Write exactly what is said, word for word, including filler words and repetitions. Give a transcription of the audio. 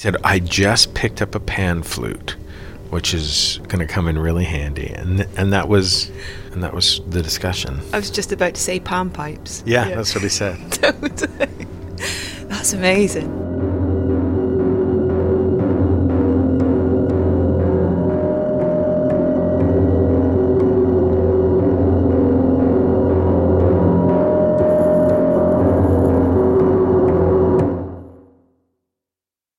said, I just picked up a pan flute, which is going to come in really handy. And and that was and that was the discussion. I was just about to say pan pipes. Yeah, yeah. That's what he said. Totally. That's amazing.